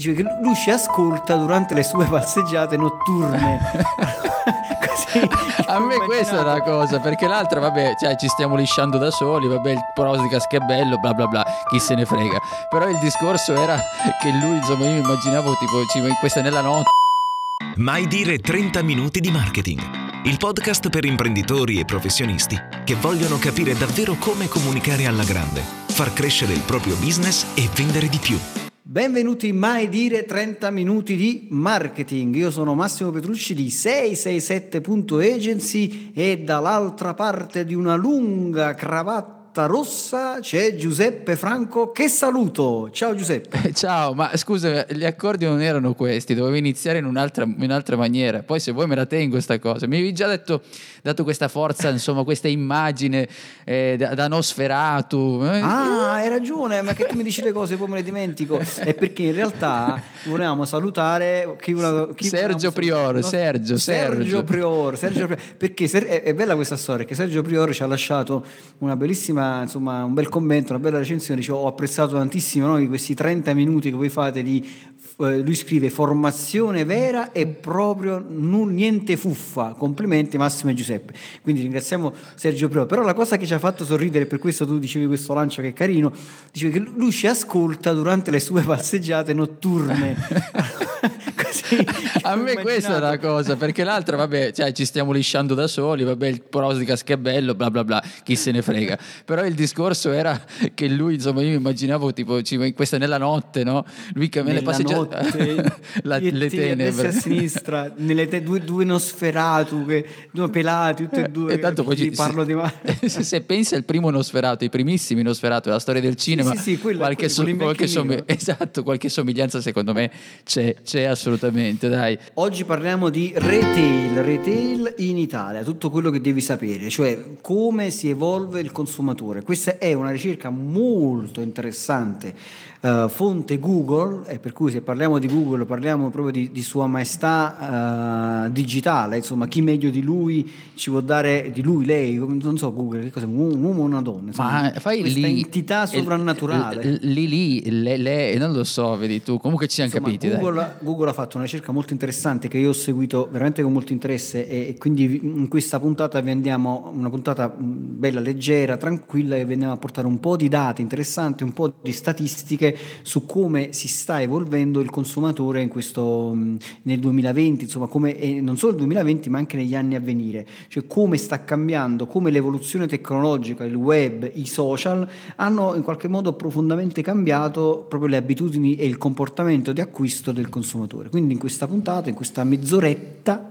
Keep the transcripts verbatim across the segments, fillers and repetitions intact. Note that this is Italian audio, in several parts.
dice che lui ci ascolta durante le sue passeggiate notturne. Così, a me questa è la cosa, perché l'altra vabbè, cioè ci stiamo lisciando da soli, vabbè, il Prozicas che è bello, bla bla bla, chi se ne frega. Però il discorso era che lui, insomma, io mi immaginavo tipo ci- questa nella notte. Mai dire trenta minuti di marketing, il podcast per imprenditori e professionisti che vogliono capire davvero come comunicare alla grande, far crescere il proprio business e vendere di più. Benvenuti in Mai Dire trenta minuti di marketing. Io sono Massimo Petrucci di sei sei sette punto agency e dall'altra parte di una lunga cravatta rossa c'è Giuseppe Franco, che saluto. Ciao Giuseppe. Ciao, ma scusa, gli accordi non erano questi, dovevo iniziare in un'altra, in un'altra maniera. Poi se vuoi me la tengo sta cosa. Mi avevi già detto, dato questa forza, insomma, questa immagine eh, da, da Nosferatu. Eh? Ah, hai ragione, ma che tu mi dici le cose poi me le dimentico. È perché in realtà volevamo salutare chi una, chi Sergio Prior, no? Sergio, Sergio Sergio. Prior, Sergio Prior, perché ser- è, è bella questa storia, che Sergio Prior ci ha lasciato una bellissima, insomma, un bel commento, una bella recensione. Dice, ho apprezzato tantissimo, no, di questi trenta minuti che voi fate di eh, lui scrive formazione vera e proprio non, niente fuffa. Complimenti Massimo e Giuseppe. Quindi ringraziamo Sergio Prior. Però la cosa che ci ha fatto sorridere, per questo tu dicevi questo lancio che è carino, dicevi che lui ci ascolta durante le sue passeggiate notturne. Così, a me questa è la cosa, perché l'altra vabbè, cioè ci stiamo lisciando da soli, vabbè, il Prozicas che è bello, bla bla bla, chi se ne frega. Però il discorso era che lui, insomma, io mi immaginavo tipo ci- questa nella notte, no? Lui che me le nella passeggiate notte, la, io e le te, a destra e tenebre a sinistra, nelle te, due, due Nosferatu, che, due pelati, tutti e due. e tanto poi Sì, ci- parlo di ma- se, se pensi al primo Nosferatu, i primissimi Nosferatu della storia del cinema, sì, sì, quello- qualche, quello- so- quello in bianco qualche e nero. sommi- esatto, qualche somiglianza secondo me c'è, c'è assolutamente, dai. Oggi parliamo di retail, retail in Italia, tutto quello che devi sapere, cioè come si evolve il consumatore. Questa è una ricerca molto interessante, eh, fonte Google, e per cui se parliamo di Google parliamo proprio di, di Sua Maestà eh, digitale, insomma, chi meglio di lui ci può dare, di lui, lei, non so Google, che cosa, un uomo, un uomo o una donna, insomma, Ma fai questa lì entità sovrannaturale. l- l- lì lì le, le- non lo so, vedi tu, comunque ci siamo Insomma, capiti, dai. Google, Google ha fatto una ricerca molto interessante che io ho seguito veramente con molto interesse e, e quindi in questa puntata vi andiamo, una puntata mh, bella, leggera, tranquilla, e vi andiamo a portare un po' di dati interessanti, un po' di statistiche su come si sta evolvendo il consumatore in questo, mh, nel duemilaventi, insomma, come, e non solo nel duemilaventi ma anche negli anni a venire, cioè come sta cambiando, come l'evoluzione tecnologica, il web, i social hanno in qualche modo profondamente cambiato proprio le abitudini e il comportamento di acquisto del consumatore. Quindi in questa puntata, in questa mezz'oretta,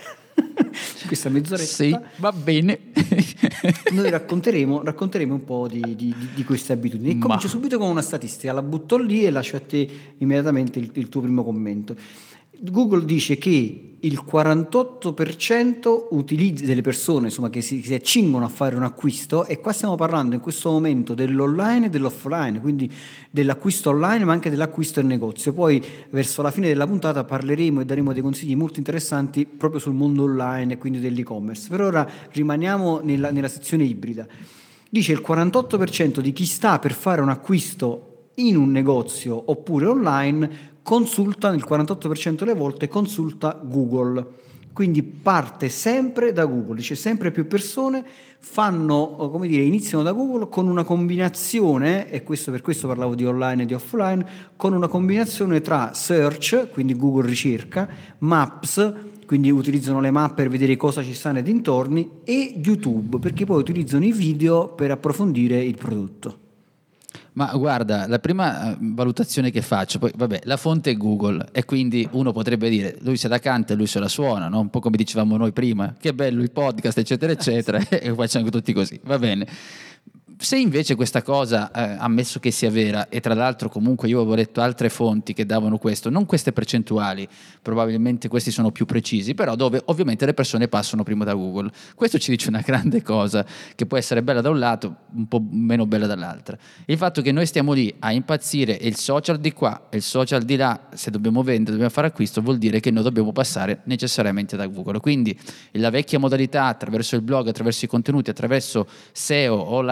in questa mezz'oretta, Sì, va bene. noi racconteremo, racconteremo un po' di, di- di- di queste abitudini. E Ma- comincio subito con una statistica, la butto lì e lascio a te immediatamente il, il tuo primo commento. Google dice che il quarantotto per cento utilizzi delle persone, insomma, che si, si accingono a fare un acquisto, e qua stiamo parlando in questo momento dell'online e dell'offline, quindi dell'acquisto online ma anche dell'acquisto in negozio. Poi verso la fine della puntata parleremo e daremo dei consigli molto interessanti proprio sul mondo online e quindi dell'e-commerce. Per ora rimaniamo nella, nella sezione ibrida. Dice il quarantotto per cento di chi sta per fare un acquisto in un negozio oppure online consulta, il quarantotto per cento delle volte consulta Google. Quindi parte sempre da Google, dice sempre più persone fanno, come dire, iniziano da Google con una combinazione, e questo per questo parlavo di online e di offline, con una combinazione tra search, quindi Google ricerca, Maps, quindi utilizzano le mappe per vedere cosa ci sta nei dintorni, e YouTube, perché poi utilizzano i video per approfondire il prodotto. Ma guarda, la prima eh, valutazione che faccio, poi vabbè, la fonte è Google e quindi uno potrebbe dire lui se la canta e lui se la suona, no? Un po' come dicevamo noi prima, che bello il podcast eccetera eccetera, e facciamo tutti così, va bene. Se invece questa cosa, eh, ammesso che sia vera, e tra l'altro comunque io avevo letto altre fonti che davano questo, non queste percentuali, probabilmente questi sono più precisi, però dove ovviamente le persone passano prima da Google. Questo ci dice una grande cosa, che può essere bella da un lato, un po' meno bella dall'altra. Il fatto che noi stiamo lì a impazzire e il social di qua e il social di là, se dobbiamo vendere, dobbiamo fare acquisto, vuol dire che noi dobbiamo passare necessariamente da Google. Quindi la vecchia modalità, attraverso il blog, attraverso i contenuti, attraverso S E O o la S E O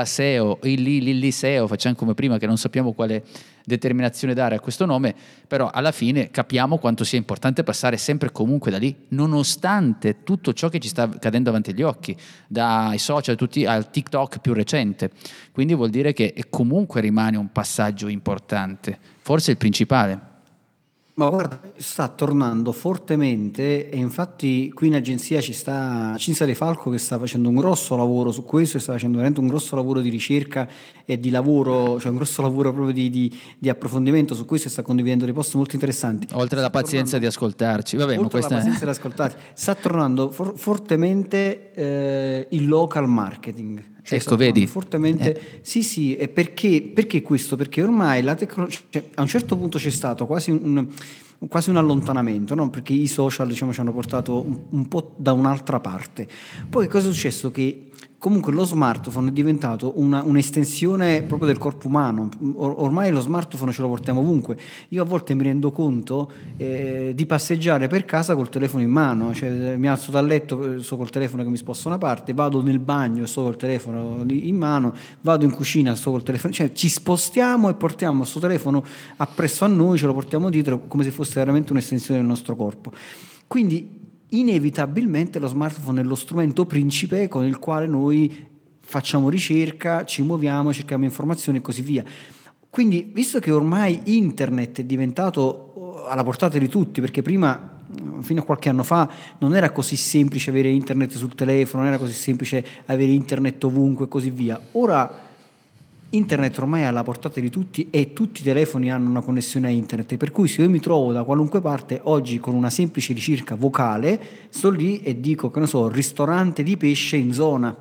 o il li, li, li S E O, facciamo come prima che non sappiamo quale determinazione dare a questo nome, però alla fine capiamo quanto sia importante passare sempre e comunque da lì, nonostante tutto ciò che ci sta cadendo davanti agli occhi, dai social tutti al TikTok più recente. Quindi vuol dire che comunque rimane un passaggio importante, forse il principale. Ma guarda, sta tornando fortemente e infatti qui in agenzia ci sta Cinzia De Falco che sta facendo un grosso lavoro su questo e sta facendo veramente un grosso lavoro di ricerca e di lavoro, cioè un grosso lavoro proprio di, di, di approfondimento su questo e sta condividendo dei post molto interessanti. Oltre alla pazienza di ascoltarci, vabbè, ma Oltre alla questa pazienza di ascoltarci, sta tornando for- fortemente eh, il local marketing. Cioè, ecco, vedi? Fortemente, Eh. sì, sì, e perché, perché questo? Perché ormai la tecnologia, cioè, a un certo punto c'è stato quasi un, quasi un allontanamento, no? Perché i social, diciamo, ci hanno portato un, un po' da un'altra parte. Poi cosa è successo? Che comunque lo smartphone è diventato una, un'estensione proprio del corpo umano. Or- ormai lo smartphone ce lo portiamo ovunque. Io a volte mi rendo conto eh, di passeggiare per casa col telefono in mano, cioè mi alzo dal letto, sto col telefono che mi sposta una parte, vado nel bagno, sto col telefono lì in mano, vado in cucina, sto col telefono, cioè ci spostiamo e portiamo questo telefono appresso a noi, ce lo portiamo dietro come se fosse veramente un'estensione del nostro corpo. Quindi inevitabilmente lo smartphone è lo strumento principe con il quale noi facciamo ricerca, ci muoviamo, cerchiamo informazioni e così via. Quindi, visto che ormai internet è diventato alla portata di tutti, perché prima, fino a qualche anno fa, non era così semplice avere internet sul telefono, non era così semplice avere internet ovunque e così via. Ora internet ormai è alla portata di tutti e tutti i telefoni hanno una connessione a internet, per cui se io mi trovo da qualunque parte oggi con una semplice ricerca vocale, sto lì e dico, che ne so, ristorante di pesce in zona,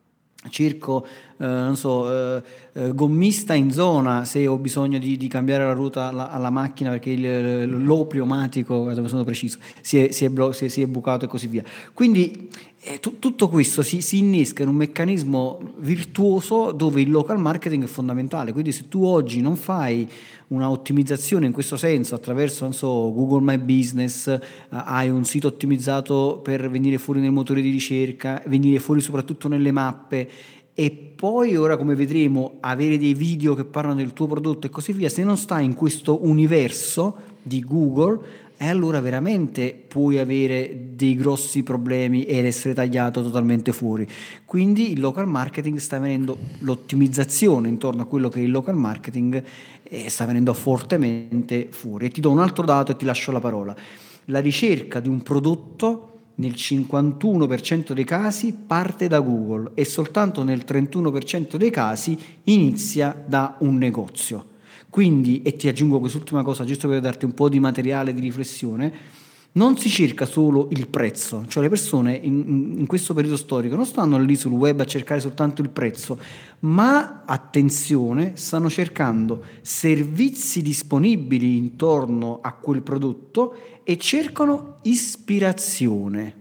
cerco eh, non so, eh, eh, gommista in zona se ho bisogno di, di cambiare la ruota alla, alla macchina perché il, l'O pneumatico, dove sono preciso, si è, si, è blo- si, è, si è bucato e così via. Quindi eh, t- tutto questo si, si innesca in un meccanismo virtuoso dove il local marketing è fondamentale. Quindi se tu oggi non fai una ottimizzazione in questo senso attraverso, non so, Google My Business, eh, hai un sito ottimizzato per venire fuori nel motore di ricerca, venire fuori soprattutto nelle mappe, e poi ora, come vedremo, avere dei video che parlano del tuo prodotto e così via, se non stai in questo universo di Google, e allora veramente puoi avere dei grossi problemi ed essere tagliato totalmente fuori. Quindi il local marketing sta venendo, l'ottimizzazione intorno a quello che è il local marketing eh, sta venendo fortemente fuori. E ti do un altro dato e ti lascio la parola. La ricerca di un prodotto nel cinquantuno per cento dei casi parte da Google e soltanto nel trentuno per cento dei casi inizia da un negozio. Quindi, e ti aggiungo quest'ultima cosa giusto per darti un po' di materiale di riflessione, non si cerca solo il prezzo, cioè le persone in, in questo periodo storico non stanno lì sul web a cercare soltanto il prezzo, ma attenzione, stanno cercando servizi disponibili intorno a quel prodotto e cercano ispirazione.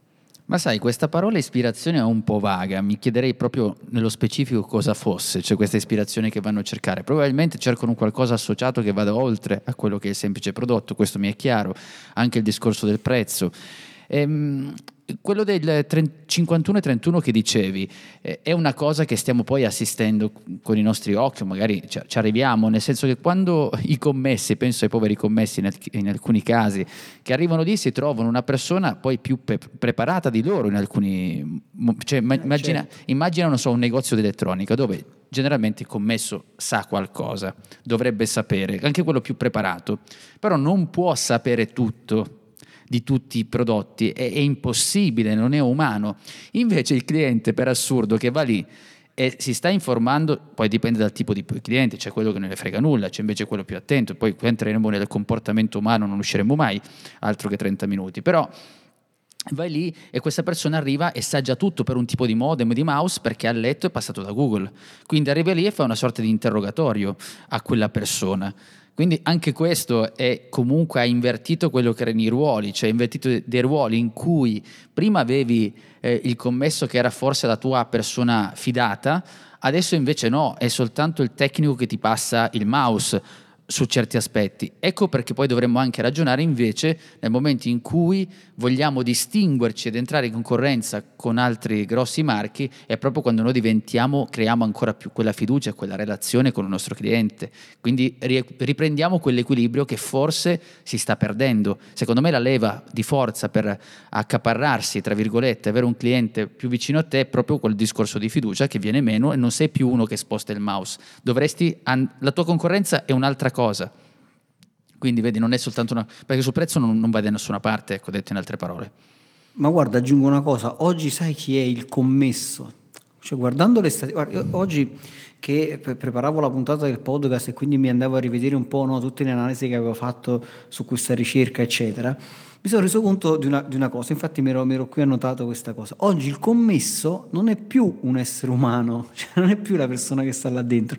Ma sai, questa parola ispirazione è un po' vaga, mi chiederei proprio nello specifico cosa fosse, cioè questa ispirazione che vanno a cercare. Probabilmente cercano qualcosa associato che vada oltre a quello che è il semplice prodotto, questo mi è chiaro, anche il discorso del prezzo. Ehm, quello del cinquantuno e trentuno che dicevi eh, è una cosa che stiamo poi assistendo con i nostri occhi, magari ci, ci arriviamo, nel senso che quando i commessi, penso ai poveri commessi in, in alcuni casi, che arrivano lì si trovano una persona poi più pe- preparata di loro in alcuni, cioè, ma, immagina, certo. immagina non so, un negozio di elettronica dove generalmente il commesso sa qualcosa, dovrebbe sapere, anche quello più preparato, però non può sapere tutto di tutti i prodotti, è, è impossibile, non è umano. Invece il cliente, per assurdo, che va lì e si sta informando, poi dipende dal tipo di cliente, c'è quello che non ne frega nulla, c'è invece quello più attento, poi qui entreremo nel comportamento umano, non usciremo mai, altro che trenta minuti, però vai lì e questa persona arriva e sa già tutto per un tipo di modem, di mouse, perché ha letto e è passato da Google, quindi arriva lì e fa una sorta di interrogatorio a quella persona. Quindi anche questo è comunque ha invertito quello che erano i ruoli, cioè ha invertito dei ruoli in cui prima avevi eh, il commesso che era forse la tua persona fidata, adesso invece no, è soltanto il tecnico che ti passa il mouse. su certi aspetti. Ecco perché poi dovremmo anche ragionare invece nel momento in cui vogliamo distinguerci ed entrare in concorrenza con altri grossi marchi, è proprio quando noi diventiamo, creiamo ancora più quella fiducia, quella relazione con il nostro cliente. Quindi riprendiamo quell'equilibrio che forse si sta perdendo. Secondo me la leva di forza per accaparrarsi, tra virgolette, avere un cliente più vicino a te è proprio quel discorso di fiducia che viene meno e non sei più uno che sposta il mouse. Dovresti, la tua concorrenza è un'altra cosa. Quindi vedi, non è soltanto una, perché sul prezzo non, non va da nessuna parte, ecco, detto in altre parole. Ma guarda, aggiungo una cosa, oggi sai chi è il commesso? Cioè, guardando le statistiche, oggi che preparavo la puntata del podcast e quindi mi andavo a rivedere un po', no, tutte le analisi che avevo fatto su questa ricerca, eccetera, mi sono reso conto di una, di una cosa, infatti mi ero, mi ero qui annotato questa cosa. Oggi il commesso non è più un essere umano, cioè non è più la persona che sta là dentro.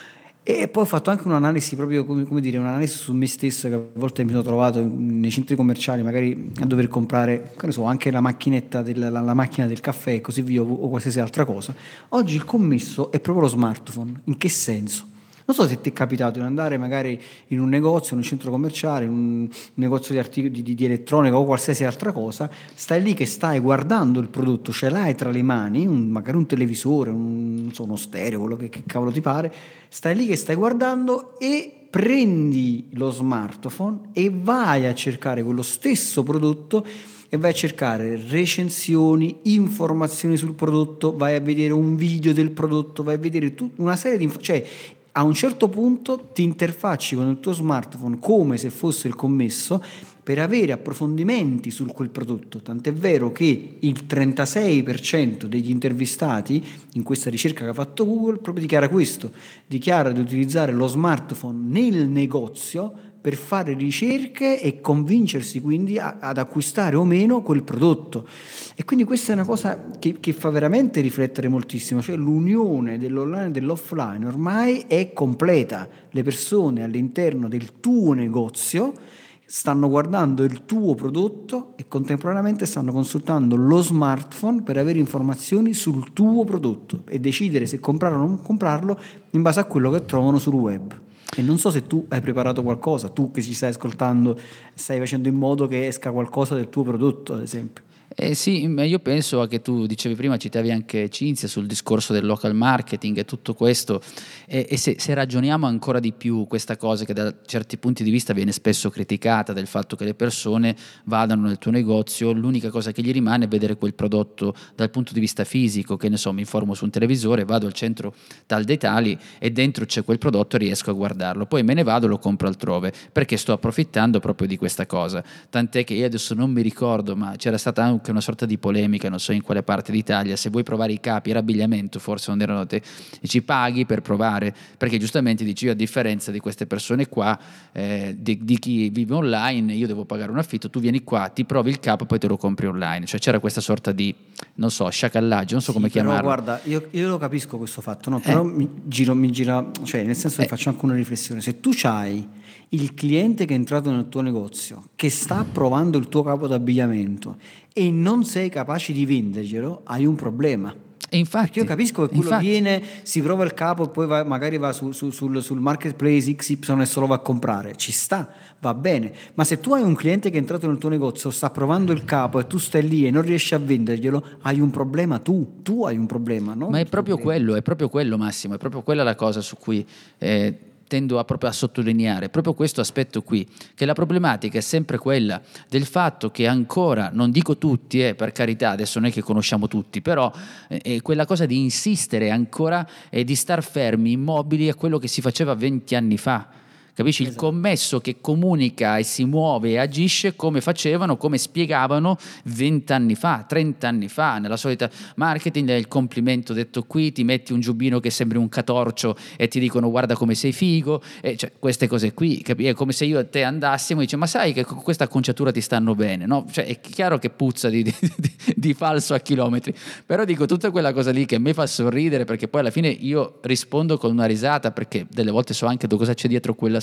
E poi ho fatto anche un'analisi proprio, come, come dire, un'analisi su me stesso, che a volte mi sono trovato nei centri commerciali magari a dover comprare, che ne so, anche la macchinetta, del, la, la macchina del caffè e così via, o, o qualsiasi altra cosa. Oggi il commesso è proprio lo smartphone. In che senso? Non so se ti è capitato di andare magari in un negozio, in un centro commerciale, in un negozio di, artic- di, di elettronica o qualsiasi altra cosa, stai lì che stai guardando il prodotto, ce l'hai tra le mani, un, magari un televisore, un, non so, uno stereo, quello che, che cavolo ti pare, stai lì che stai guardando e prendi lo smartphone e vai a cercare quello stesso prodotto e vai a cercare recensioni, informazioni sul prodotto, vai a vedere un video del prodotto, vai a vedere tut- una serie di informazioni, cioè a un certo punto ti interfacci con il tuo smartphone come se fosse il commesso per avere approfondimenti su quel prodotto, tant'è vero che il trentasei per cento degli intervistati in questa ricerca che ha fatto Google proprio dichiara questo, dichiara di utilizzare lo smartphone nel negozio per fare ricerche e convincersi quindi a, ad acquistare o meno quel prodotto. E quindi questa è una cosa che, che fa veramente riflettere moltissimo, cioè l'unione dell'online e dell'offline ormai è completa. Le persone all'interno del tuo negozio stanno guardando il tuo prodotto e contemporaneamente stanno consultando lo smartphone per avere informazioni sul tuo prodotto e decidere se comprarlo o non comprarlo in base a quello che trovano sul web. E non so se tu hai preparato qualcosa, tu che ci stai ascoltando, stai facendo in modo che esca qualcosa del tuo prodotto, ad esempio. Eh sì, ma io penso che tu dicevi prima, citavi anche Cinzia sul discorso del local marketing e tutto questo, e, e se, se ragioniamo ancora di più questa cosa che da certi punti di vista viene spesso criticata, del fatto che le persone vadano nel tuo negozio, l'unica cosa che gli rimane è vedere quel prodotto dal punto di vista fisico, che ne so, mi informo su un televisore, vado al centro tal dei tali e dentro c'è quel prodotto e riesco a guardarlo, poi me ne vado e lo compro altrove, perché sto approfittando proprio di questa cosa, tant'è che io adesso non mi ricordo, ma c'era stata anche una sorta di polemica, non so in quale parte d'Italia, se vuoi provare i capi, era abbigliamento forse, non erano te, e ci paghi per provare, perché giustamente dici io a differenza di queste persone qua, eh, di, di chi vive online, io devo pagare un affitto, tu vieni qua, ti provi il capo e poi te lo compri online, cioè c'era questa sorta di, non so, sciacallaggio, non so sì, come però chiamarlo. Guarda, io, io lo capisco questo fatto, no? Però Eh. mi giro, mi gira, cioè nel senso che Eh. faccio anche una riflessione, se tu c'hai il cliente che è entrato nel tuo negozio, che sta provando il tuo capo d'abbigliamento e non sei capace di venderglielo, hai un problema. E infatti, Perché io capisco che quello infatti. viene, si prova il capo e poi va, magari va su, su, sul, sul marketplace X Y e se lo va a comprare, ci sta, va bene, ma se tu hai un cliente che è entrato nel tuo negozio, sta provando il capo e tu stai lì e non riesci a venderglielo, hai un problema tu, tu hai un problema, no? Ma è proprio quello, è proprio quello Massimo, è proprio quella la cosa su cui eh, tendo a, proprio a sottolineare, proprio questo aspetto qui, che la problematica è sempre quella del fatto che ancora, non dico tutti, eh, per carità, adesso non è che conosciamo tutti, però eh, è quella cosa di insistere ancora e di star fermi, immobili a quello che si faceva venti anni fa. Capisci? Il commesso che comunica e si muove e agisce come facevano, come spiegavano vent'anni fa, trent'anni fa, nella solita marketing, il complimento detto qui, ti metti un giubbino che sembri un catorcio e ti dicono guarda come sei figo, e cioè queste cose qui, capi? È come se io e te andassimo e dice ma sai che con questa acconciatura ti stanno bene, no? Cioè è chiaro che puzza di, di, di, di falso a chilometri, però dico tutta quella cosa lì che a me fa sorridere, perché poi alla fine io rispondo con una risata, perché delle volte so anche cosa c'è dietro quella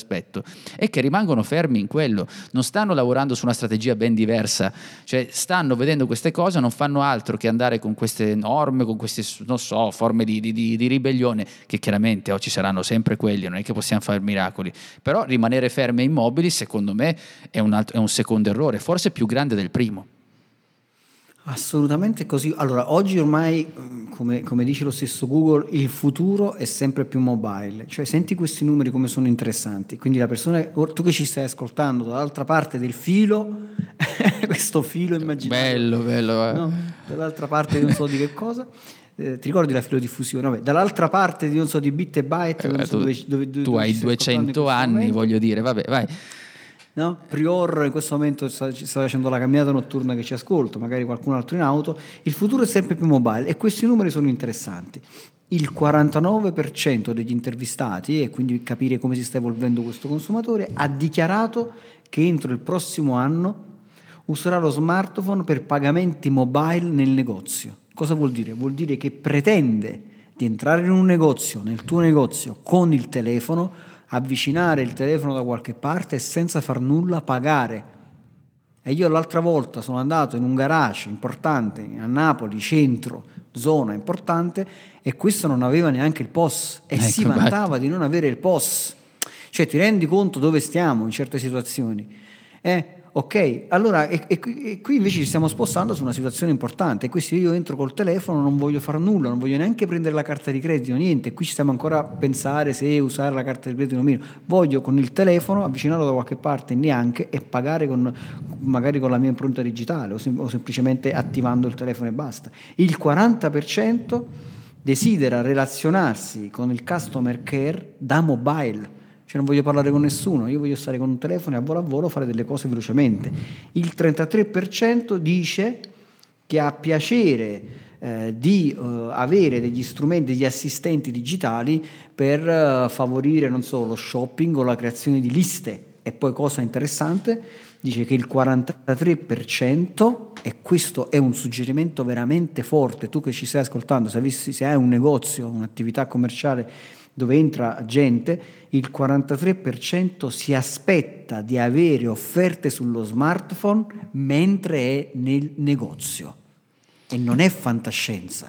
quell'aspetto, è che rimangono fermi in quello, non stanno lavorando su una strategia ben diversa, cioè stanno vedendo queste cose, non fanno altro che andare con queste norme, con queste, non so, forme di, di, di ribellione, che chiaramente oh, ci saranno sempre quelli, non è che possiamo fare miracoli, però rimanere fermi e immobili secondo me è un, altro, è un secondo errore, forse più grande del primo. Assolutamente così. Allora, oggi ormai, come, come dice lo stesso Google, il futuro è sempre più mobile. Cioè, senti questi numeri come sono interessanti. Quindi la persona, tu che ci stai ascoltando, dall'altra parte del filo, questo filo immaginario. Bello, bello. Eh. No? Dall'altra parte di non so di che cosa. Eh, ti ricordi la filodiffusione? Vabbè, dall'altra parte di non so di bit e byte. Eh, non so tu dove, dove, dove, tu dove hai duecento anni, momento. Voglio dire, vabbè, vai. No? Prior in questo momento sta, sta facendo la camminata notturna che ci ascolta, magari qualcun altro in auto. Il futuro è sempre più mobile e questi numeri sono interessanti. Il quarantanove per cento degli intervistati, e quindi capire come si sta evolvendo questo consumatore, ha dichiarato che entro il prossimo anno userà lo smartphone per pagamenti mobile nel negozio. Cosa vuol dire? Vuol dire che pretende di entrare in un negozio, nel tuo negozio, con il telefono, avvicinare il telefono da qualche parte e senza far nulla pagare. E io l'altra volta sono andato in un garage importante a Napoli, centro, zona importante, e questo non aveva neanche il P O S e ecco, si vantava batti. di non avere il P O S. Cioè, ti rendi conto dove stiamo in certe situazioni? Eh, ok, allora e, e, e qui invece ci stiamo spostando su una situazione importante, e qui se io entro col telefono non voglio fare nulla, non voglio neanche prendere la carta di credito, niente, qui ci stiamo ancora a pensare se usare la carta di credito o meno, voglio con il telefono avvicinarlo da qualche parte, neanche, e pagare con, magari con la mia impronta digitale o, sem- o semplicemente attivando il telefono e basta. Il quaranta per cento desidera relazionarsi con il customer care da mobile. Cioè non voglio parlare con nessuno, io voglio stare con un telefono e a volo a volo fare delle cose velocemente. Il trentatré per cento dice che ha piacere eh, di eh, avere degli strumenti, degli assistenti digitali per eh, favorire, non so, lo shopping o la creazione di liste. E poi, cosa interessante, dice che il quarantatré per cento, e questo è un suggerimento veramente forte, tu che ci stai ascoltando, se, avessi, se hai un negozio, un'attività commerciale dove entra gente, il quarantatré per cento si aspetta di avere offerte sullo smartphone mentre è nel negozio. E non è fantascienza.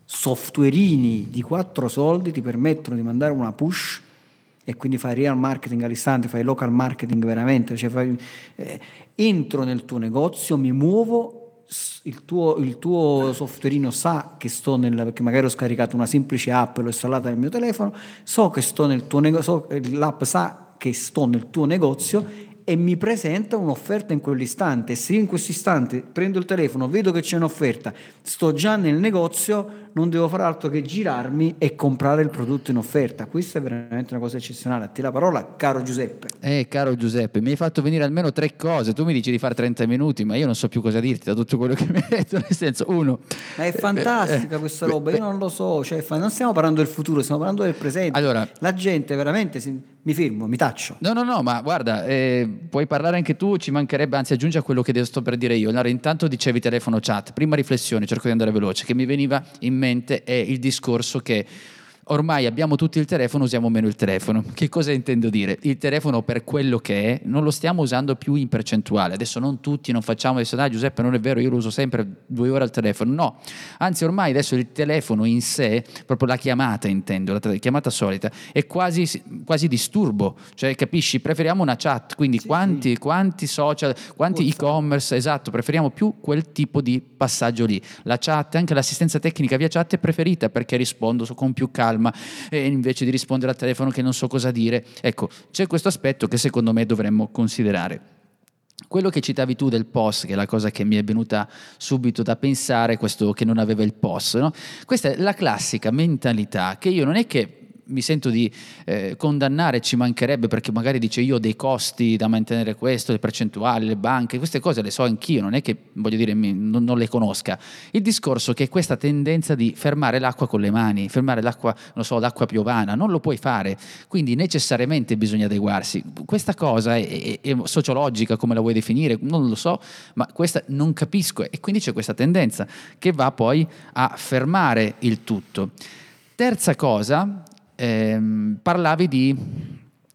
Softwareini di quattro soldi ti permettono di mandare una push e quindi fai real marketing all'istante, fai local marketing veramente, cioè fai, eh, entro nel tuo negozio, mi muovo, il tuo, il tuo softwareino sa che sto nel, perché magari ho scaricato una semplice app e l'ho installata nel mio telefono, so che sto nel tuo negozio, so, l'app sa che sto nel tuo negozio e mi presenta un'offerta in quell'istante. Se io in questo istante prendo il telefono, vedo che c'è un'offerta, sto già nel negozio, non devo fare altro che girarmi e comprare il prodotto in offerta. Questa è veramente una cosa eccezionale. A te la parola, caro Giuseppe. Eh, caro Giuseppe, mi hai fatto venire almeno tre cose. Tu mi dici di fare trenta minuti, ma io non so più cosa dirti da tutto quello che mi hai detto. Nel senso, uno, ma è fantastica eh, questa roba, io non lo so, cioè, non stiamo parlando del futuro, stiamo parlando del presente. Allora, la gente veramente si... mi fermo, mi taccio. No, no, no, ma guarda, eh, puoi parlare anche tu, ci mancherebbe, anzi aggiungi a quello che sto per dire io. Allora, intanto dicevi telefono chat, prima riflessione, cerco di andare veloce, che mi veniva in mente è il discorso che ormai abbiamo tutti il telefono, usiamo meno il telefono. Che cosa intendo dire? Il telefono, per quello che è, non lo stiamo usando più in percentuale. Adesso non tutti, non facciamo adesso, dai Giuseppe, non è vero, io lo uso sempre due ore al telefono. No, anzi ormai adesso il telefono in sé, proprio la chiamata intendo, la chiamata solita, è quasi, quasi disturbo. Cioè, capisci, preferiamo una chat, quindi sì, quanti, sì. quanti social, quanti Forza. e-commerce, esatto, preferiamo più quel tipo di passaggio lì. La chat, anche l'assistenza tecnica via chat è preferita perché rispondo con più calma, e invece di rispondere al telefono che non so cosa dire. Ecco, c'è questo aspetto che secondo me dovremmo considerare. Quello che citavi tu del P O S, che è la cosa che mi è venuta subito da pensare, questo che non aveva il P O S, no? Questa è la classica mentalità che io non è che mi sento di eh, condannare, ci mancherebbe, perché magari dice io ho dei costi da mantenere questo, le percentuali, le banche, queste cose le so anch'io, non è che voglio dire mi, non, non le conosca. Il discorso è che questa tendenza di fermare l'acqua con le mani, fermare l'acqua, non so, l'acqua piovana, non lo puoi fare, quindi necessariamente bisogna adeguarsi. Questa cosa è, è, è sociologica, come la vuoi definire, non lo so, ma questa non capisco, e quindi c'è questa tendenza che va poi a fermare il tutto. Terza cosa, ehm, parlavi di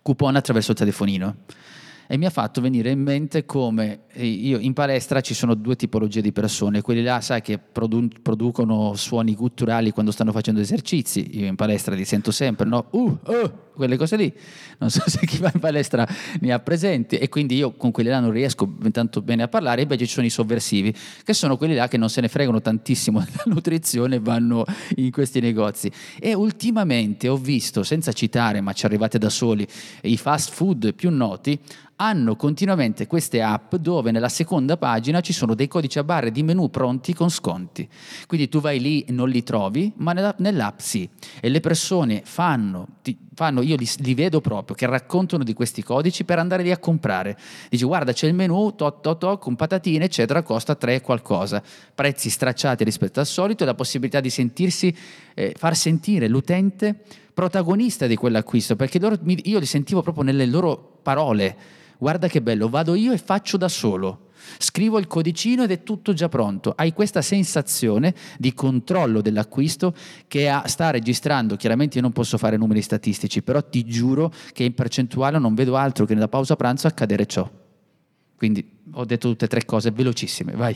coupon attraverso il telefonino. E mi ha fatto venire in mente come io in palestra ci sono due tipologie di persone, quelli là sai che produ- producono suoni gutturali quando stanno facendo esercizi, io in palestra li sento sempre, no? Uh, uh, quelle cose lì, non so se chi va in palestra ne ha presenti, e quindi io con quelli là non riesco tanto bene a parlare. Invece ci sono i sovversivi, che sono quelli là che non se ne fregano tantissimo della nutrizione e vanno in questi negozi. E ultimamente ho visto, senza citare ma ci arrivate da soli, i fast food più noti hanno continuamente queste app dove nella seconda pagina ci sono dei codici a barre di menu pronti con sconti. Quindi tu vai lì e non li trovi, ma nella, nell'app sì. E le persone fanno, ti, fanno io li, li vedo proprio, che raccontano di questi codici per andare lì a comprare. Dici guarda c'è il menu, to, to, to, con patatine eccetera, costa tre qualcosa. Prezzi stracciati rispetto al solito e la possibilità di sentirsi, eh, far sentire l'utente protagonista di quell'acquisto, perché loro, io li sentivo proprio nelle loro parole. Guarda che bello, vado io e faccio da solo, scrivo il codicino ed è tutto già pronto. Hai questa sensazione di controllo dell'acquisto che ha, sta registrando. Chiaramente io non posso fare numeri statistici, però ti giuro che in percentuale non vedo altro che nella pausa pranzo accadere ciò. Quindi ho detto tutte e tre cose velocissime, vai.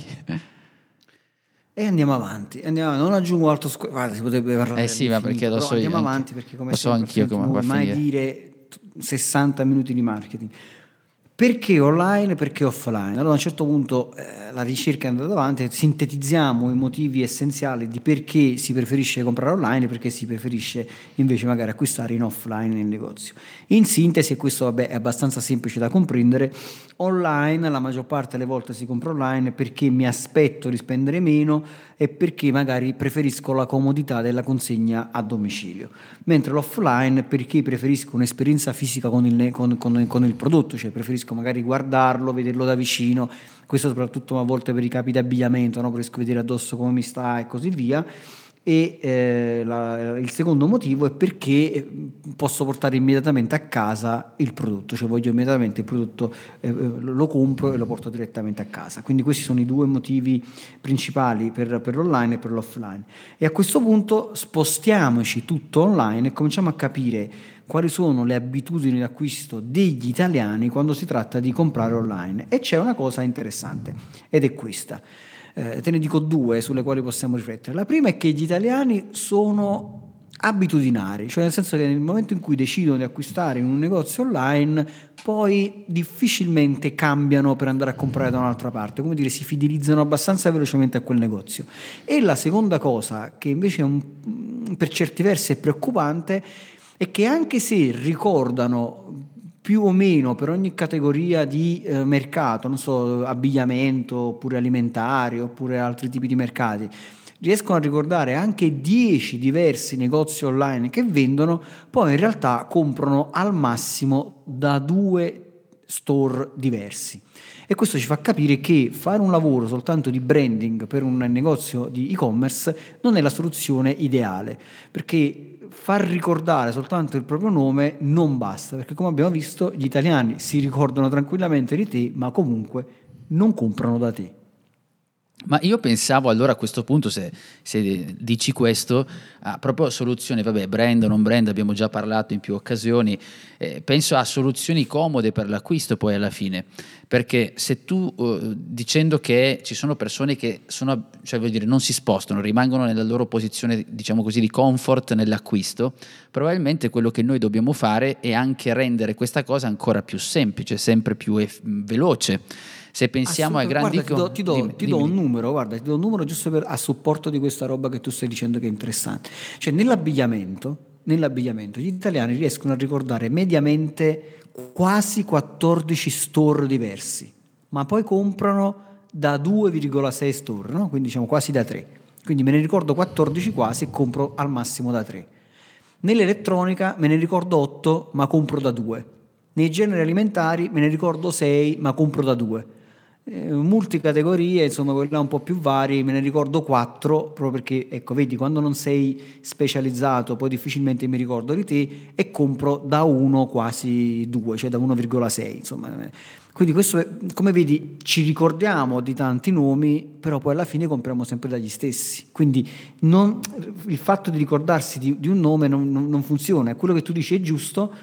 E andiamo avanti, andiamo avanti. Non aggiungo altro, scu- guarda, si potrebbe parlare. Eh sì, ma perché lo so io. Andiamo Anche, avanti perché come lo so sempre, anch'io come va a mai finire. dire sessanta minuti di marketing. Perché online, perché offline? Allora a un certo punto eh, la ricerca è andata avanti, sintetizziamo i motivi essenziali di perché si preferisce comprare online e perché si preferisce invece magari acquistare in offline nel negozio. In sintesi, e questo vabbè, è abbastanza semplice da comprendere, online la maggior parte delle volte si compra online perché mi aspetto di spendere meno e perché magari preferisco la comodità della consegna a domicilio, mentre l'offline perché preferisco un'esperienza fisica con il, con, con, con il prodotto, cioè preferisco magari guardarlo, vederlo da vicino, questo soprattutto a volte per i capi d'abbigliamento, no? Preferisco vedere addosso come mi sta e così via. E eh, la, il secondo motivo è perché posso portare immediatamente a casa il prodotto, cioè voglio immediatamente il prodotto, eh, lo compro e lo porto direttamente a casa. Quindi questi sono i due motivi principali per, per l'online e per l'offline. E a questo punto spostiamoci tutto online e cominciamo a capire quali sono le abitudini d'acquisto degli italiani quando si tratta di comprare online. E c'è una cosa interessante ed è questa. Eh, te ne dico due sulle quali possiamo riflettere. La prima è che gli italiani sono abitudinari, cioè nel senso che nel momento in cui decidono di acquistare in un negozio online, poi difficilmente cambiano per andare a comprare da un'altra parte, come dire, si fidelizzano abbastanza velocemente a quel negozio. E la seconda cosa, che invece è un, per certi versi è preoccupante, è che anche se ricordano più o meno per ogni categoria di eh, mercato, non so, abbigliamento, oppure alimentari, oppure altri tipi di mercati, riescono a ricordare anche dieci diversi negozi online che vendono, poi in realtà comprano al massimo da due store diversi. E questo ci fa capire che fare un lavoro soltanto di branding per un negozio di e-commerce non è la soluzione ideale, perché far ricordare soltanto il proprio nome non basta, perché come abbiamo visto gli italiani si ricordano tranquillamente di te, ma comunque non comprano da te. Ma io pensavo allora a questo punto, se, se dici questo, a proprio soluzioni, vabbè, brand o non brand, abbiamo già parlato in più occasioni, eh, penso a soluzioni comode per l'acquisto poi alla fine, perché se tu, uh, dicendo che ci sono persone che sono, cioè voglio dire, non si spostano, rimangono nella loro posizione, diciamo così, di comfort nell'acquisto, probabilmente quello che noi dobbiamo fare è anche rendere questa cosa ancora più semplice, sempre più eff- veloce. Se pensiamo ai grandi... Guarda, ti do, ti do, dimmi, ti dimmi. do un numero, guarda, ti do un numero giusto per, a supporto di questa roba che tu stai dicendo che è interessante. Cioè nell'abbigliamento, nell'abbigliamento gli italiani riescono a ricordare mediamente quasi quattordici store diversi, ma poi comprano da due virgola sei store, no? Quindi diciamo quasi da tre. Quindi me ne ricordo quattordici quasi e compro al massimo da tre. Nell'elettronica me ne ricordo otto, ma compro da due. Nei generi alimentari me ne ricordo sei, ma compro da due. Eh, multicategorie, insomma, quella un po' più vari, me ne ricordo quattro, proprio perché, ecco, vedi, quando non sei specializzato, poi difficilmente mi ricordo di te, e compro da uno quasi due, cioè da uno virgola sei, insomma. Quindi questo, è, come vedi, ci ricordiamo di tanti nomi, però poi alla fine compriamo sempre dagli stessi. Quindi non, il fatto di ricordarsi di, di un nome non, non, non funziona, quello che tu dici è giusto.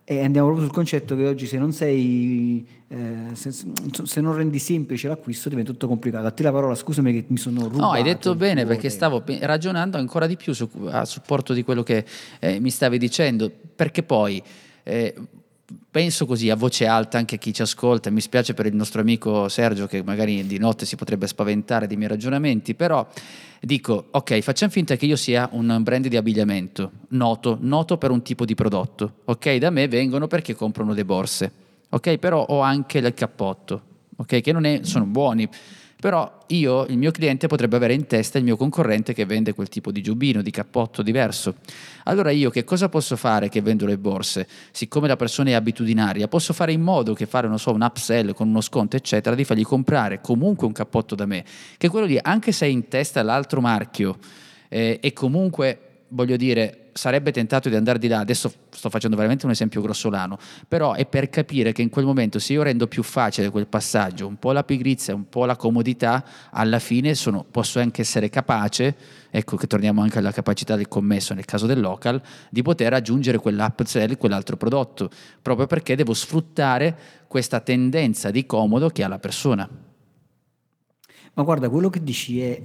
E andiamo proprio sul concetto che oggi se non sei, eh, se, se non rendi semplice l'acquisto diventa tutto complicato. A te la parola, scusami che mi sono rubato. No, hai detto bene, perché tempo. stavo pe- ragionando ancora di più su, a supporto di quello che eh, mi stavi dicendo, perché poi eh, penso così a voce alta anche a chi ci ascolta. Mi spiace per il nostro amico Sergio che magari di notte si potrebbe spaventare dei miei ragionamenti, però dico, ok, facciamo finta che io sia un brand di abbigliamento noto, noto per un tipo di prodotto, ok? Da me vengono perché comprano le borse, ok? Però ho anche il cappotto, ok? Che non è, sono buoni, però io, il mio cliente potrebbe avere in testa il mio concorrente che vende quel tipo di giubbino, di cappotto diverso. Allora io che cosa posso fare che vendo le borse? Siccome la persona è abitudinaria, posso fare in modo che fare, non so, un upsell con uno sconto, eccetera, di fargli comprare comunque un cappotto da me, che quello lì, anche se è in testa l'altro marchio, eh, e comunque, voglio dire, sarebbe tentato di andare di là. Adesso sto facendo veramente un esempio grossolano, però è per capire che in quel momento, se io rendo più facile quel passaggio, un po' la pigrizia, un po' la comodità, alla fine sono, posso anche essere capace, ecco che torniamo anche alla capacità del commesso nel caso del local, di poter aggiungere quell'upsell, quell'altro prodotto, proprio perché devo sfruttare questa tendenza di comodo che ha la persona. Ma guarda, quello che dici è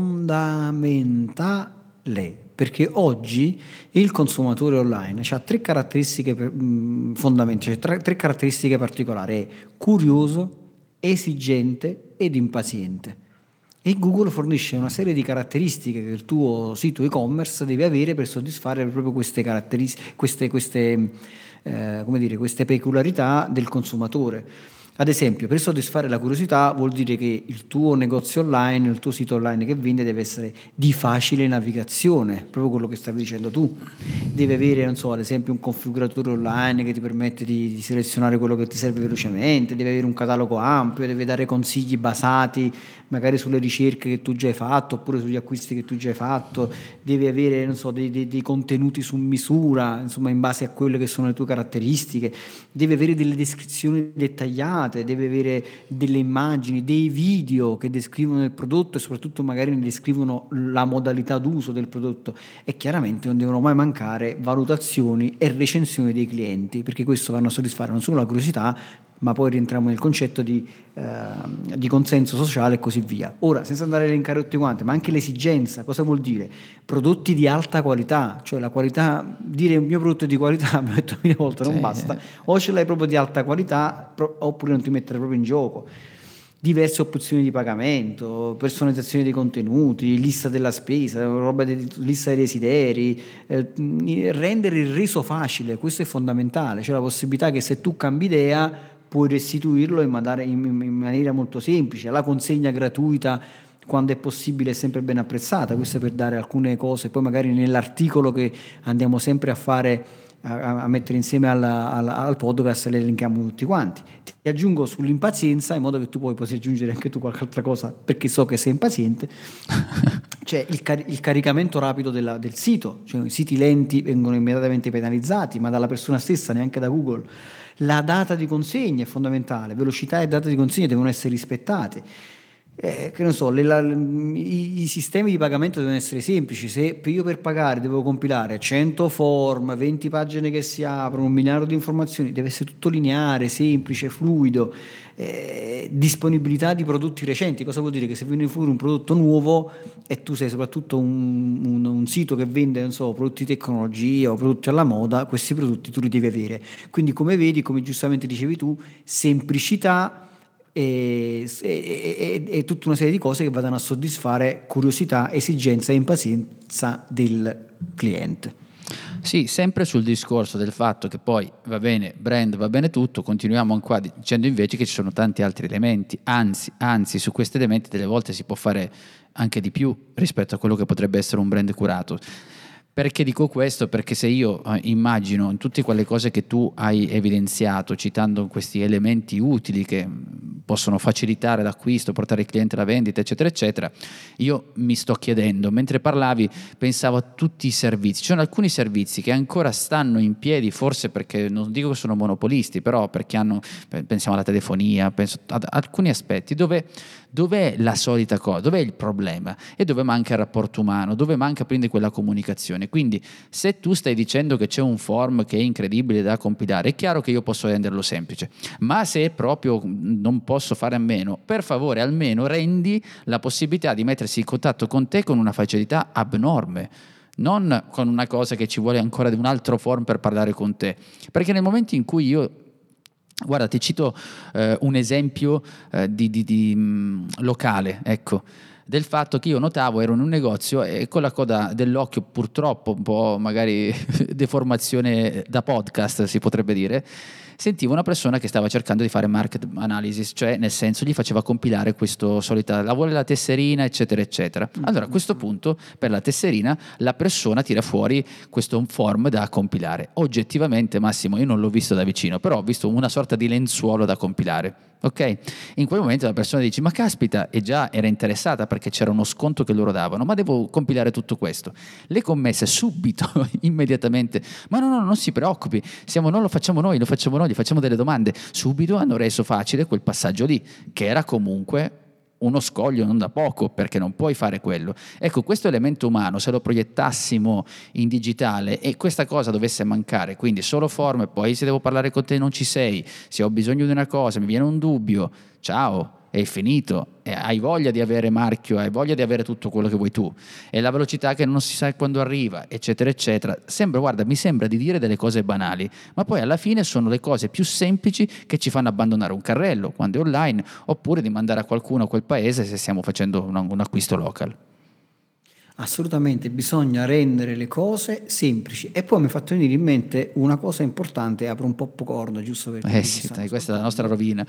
fondamentale, perché oggi il consumatore online ha tre caratteristiche mh, fondamentali, cioè tre, tre caratteristiche particolari: è curioso, esigente ed impaziente. E Google fornisce una serie di caratteristiche che il tuo sito e-commerce deve avere per soddisfare proprio queste caratteristiche, queste, queste, eh, come dire, queste peculiarità del consumatore. Ad esempio, per soddisfare la curiosità vuol dire che il tuo negozio online, il tuo sito online che vende deve essere di facile navigazione, proprio quello che stavi dicendo tu. Deve avere, non so, ad esempio un configuratore online che ti permette di, di selezionare quello che ti serve velocemente, deve avere un catalogo ampio, deve dare consigli basati magari sulle ricerche che tu già hai fatto oppure sugli acquisti che tu già hai fatto, deve avere, non so, dei, dei, dei contenuti su misura, insomma, in base a quelle che sono le tue caratteristiche, deve avere delle descrizioni dettagliate, deve avere delle immagini, dei video che descrivono il prodotto e soprattutto magari ne descrivono la modalità d'uso del prodotto, e chiaramente non devono mai mancare valutazioni e recensioni dei clienti, perché questo vanno a soddisfare non solo la curiosità, ma poi rientriamo nel concetto di, eh, di consenso sociale e così via. Ora, senza andare a elencare tutti quanti, ma anche l'esigenza, cosa vuol dire? Prodotti di alta qualità, cioè la qualità, dire il mio prodotto è di qualità, mi ho detto mille volte, non Sì. basta, o ce l'hai proprio di alta qualità, pro- oppure non ti mettere proprio in gioco. Diverse opzioni di pagamento, personalizzazione dei contenuti, lista della spesa, roba di, lista dei desideri, eh, rendere il reso facile, questo è fondamentale, cioè la possibilità che se tu cambi idea puoi restituirlo in, mandare, in, in maniera molto semplice. La consegna gratuita, quando è possibile, è sempre ben apprezzata. Questo per dare alcune cose, poi magari nell'articolo che andiamo sempre a fare, a, a mettere insieme alla, alla, al podcast, le elenchiamo tutti quanti. Ti aggiungo sull'impazienza, in modo che tu poi possa aggiungere anche tu qualche altra cosa, perché so che sei impaziente. C'è il, car- il caricamento rapido della, del sito, cioè i siti lenti vengono immediatamente penalizzati, ma dalla persona stessa, neanche da Google. La data di consegna è fondamentale, velocità e data di consegna devono essere rispettate. Eh, che non so, le, la, i, i sistemi di pagamento devono essere semplici. Se io per pagare devo compilare cento form, venti pagine che si aprono, un miliardo di informazioni, deve essere tutto lineare, semplice, fluido. Eh, disponibilità di prodotti recenti, cosa vuol dire? Che se viene fuori un prodotto nuovo e tu sei soprattutto un, un, un sito che vende, non so, prodotti di tecnologia o prodotti alla moda, questi prodotti tu li devi avere. Quindi, come vedi, come giustamente dicevi tu, semplicità e, e, e, e tutta una serie di cose che vadano a soddisfare curiosità, esigenza e impazienza del cliente. Sì, sempre sul discorso del fatto che poi va bene brand, va bene tutto, continuiamo qua dicendo invece che ci sono tanti altri elementi, anzi, anzi su questi elementi delle volte si può fare anche di più rispetto a quello che potrebbe essere un brand curato. Perché dico questo? Perché se io eh, immagino in tutte quelle cose che tu hai evidenziato, citando questi elementi utili che possono facilitare l'acquisto, portare il cliente alla vendita, eccetera, eccetera, io mi sto chiedendo, mentre parlavi, pensavo a tutti i servizi. Ci sono alcuni servizi che ancora stanno in piedi, forse perché, non dico che sono monopolisti, però perché hanno, pensiamo alla telefonia, penso ad alcuni aspetti, dove dov'è la solita cosa, dov'è il problema e dove manca il rapporto umano, dove manca quindi quella comunicazione. Quindi se tu stai dicendo che c'è un form che è incredibile da compilare, è chiaro che io posso renderlo semplice, ma se proprio non posso fare a meno, per favore almeno rendi la possibilità di mettersi in contatto con te con una facilità abnorme, non con una cosa che ci vuole ancora di un altro form per parlare con te, perché nel momento in cui io, guarda, ti cito eh, un esempio eh, di, di, di mh, locale, ecco, del fatto che io notavo, ero in un negozio e con la coda dell'occhio, purtroppo un po' magari deformazione da podcast si potrebbe dire, sentivo una persona che stava cercando di fare market analysis, cioè nel senso gli faceva compilare questo solita, la vuole la tesserina eccetera eccetera. Allora a questo punto per la tesserina la persona tira fuori questo form da compilare. Oggettivamente, Massimo, io non l'ho visto da vicino, però ho visto una sorta di lenzuolo da compilare. Ok? In quel momento la persona dice: ma caspita, e già era interessata perché c'era uno sconto che loro davano, ma devo compilare tutto questo. Le commesse subito, immediatamente: ma no no non si preoccupi, siamo noi, lo facciamo noi, lo facciamo noi, gli facciamo delle domande. Subito hanno reso facile quel passaggio lì, che era comunque uno scoglio non da poco, perché non puoi fare quello. Ecco, questo elemento umano, se lo proiettassimo in digitale e questa cosa dovesse mancare, quindi solo form, e poi se devo parlare con te non ci sei, se ho bisogno di una cosa, mi viene un dubbio, ciao, è finito, e hai voglia di avere marchio, hai voglia di avere tutto quello che vuoi tu, e la velocità che non si sa quando arriva, eccetera eccetera. Sembra, guarda, mi sembra di dire delle cose banali, ma poi alla fine sono le cose più semplici che ci fanno abbandonare un carrello quando è online, oppure di mandare a qualcuno a quel paese se stiamo facendo un, un acquisto local. Assolutamente, bisogna rendere le cose semplici. E poi mi è fatto venire in mente una cosa importante, apro un po' popcorn, giusto perché eh sì, dai, questa è la nostra rovina.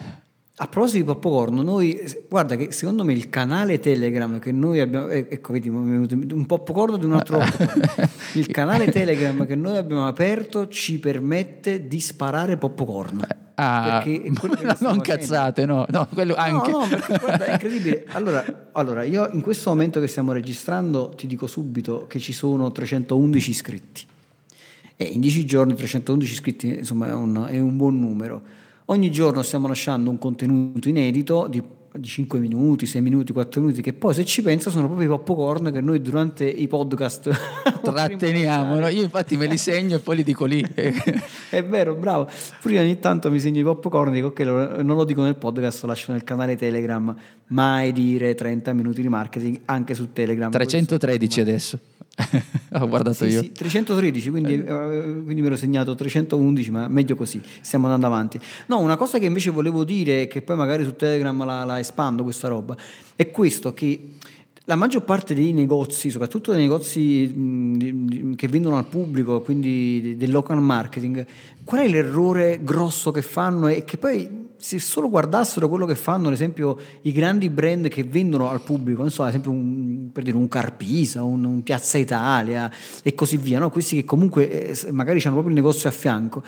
A proposito di popcorn, noi, guarda che secondo me il canale Telegram che noi abbiamo, eh, ecco vedi, un popcorn di un altro popcorn. Il canale Telegram che noi abbiamo aperto ci permette di sparare popcorn. Ah, no, non cazzate, no, no, quello anche. No, no, perché guarda, è incredibile. Allora, allora, io in questo momento che stiamo registrando ti dico subito che ci sono trecentoundici iscritti. E in dieci giorni trecentoundici iscritti, insomma, è un, è un buon numero. Ogni giorno stiamo lasciando un contenuto inedito di, di cinque minuti, sei minuti, quattro minuti, che poi se ci pensa sono proprio i popcorn che noi durante i podcast tratteniamo. No? Io infatti me li segno e poi li dico lì. È vero, bravo. Pure ogni tanto mi segno i popcorn e dico ok, non lo dico nel podcast, lo lascio nel canale Telegram. Mai dire trenta minuti di marketing anche su Telegram. trecentotredici adesso. Ho guardato sì, io. Sì, trecentotredici, quindi, eh, quindi me l'ho segnato trecentoundici, ma meglio così, stiamo andando avanti. No, una cosa che invece volevo dire, che poi magari su Telegram la, la espando questa roba, è questo, che la maggior parte dei negozi, soprattutto dei negozi mh, che vendono al pubblico, quindi del local marketing, qual è l'errore grosso che fanno? E che poi se solo guardassero quello che fanno, ad esempio i grandi brand che vendono al pubblico, non so, ad esempio un, per dire un Carpisa, un, un Piazza Italia e così via, no? Questi che comunque eh, magari hanno proprio il negozio a fianco.